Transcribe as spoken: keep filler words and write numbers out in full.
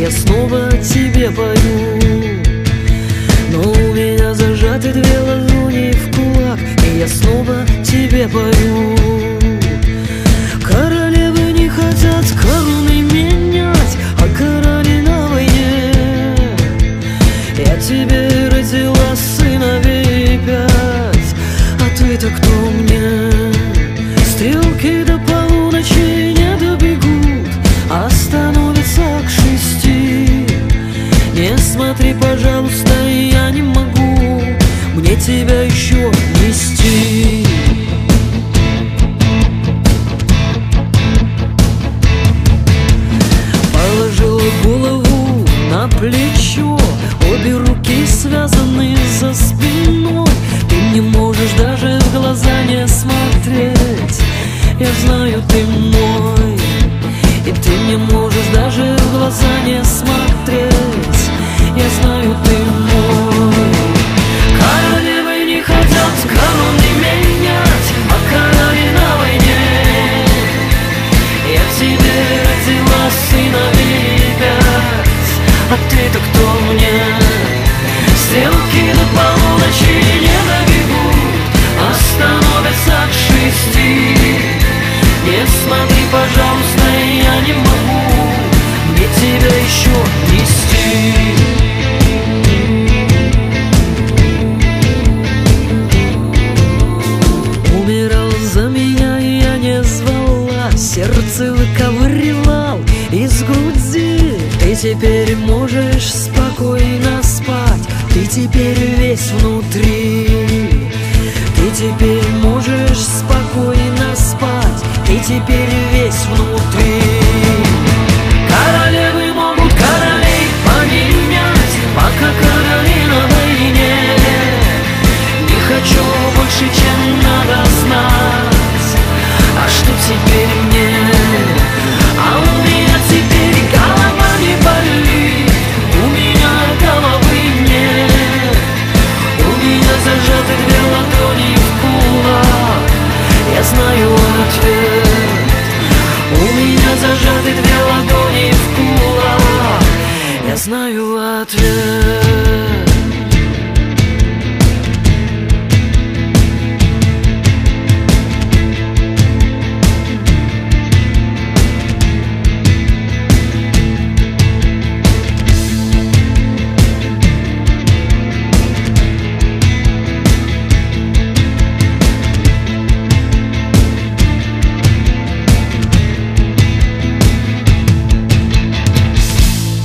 и я снова тебе пою. Но у меня зажаты две ладони в кулак, и я снова тебе пою. Королевы не хотят короны менять, а короли на войне. Я тебе родила сыновей пять, а ты-то кто мне? Стрелки до полуночи не добегут, а становятся к шести. Не смотри, пожалуйста, я не могу мне тебя еще нести. Положила голову на плечо, обе руки связаны за спиной. Ты не можешь даже в глаза не смотреть, я знаю, ты мой. И ты не можешь даже в глаза не смотреть, я знаю, ты мой. Королевы не хотят короны менять, а короли на войне. Я тебе родила сыновей пять, а ты-то кто мне? Стрелки до полуночи не добегут, а становятся к шести. Не смотри, пожалуйста, я не могу мне тебя еще нести. Умирал за меня, я не звала, сердце выковыривал из груди. Ты теперь можешь спокойно спать, ты теперь весь внутри. Ты теперь можешь спокойно спать, ты теперь весь внутри. Королевы могут королей поменять, пока короли на войне. Не хочу больше, чем надо знать, а что теперь мне? А у меня теперь голова не болит, у меня головы нет. У меня зажаты две ладони в кулак, я знаю ответ. У меня зажаты две ладони в кулак, я знаю ответ.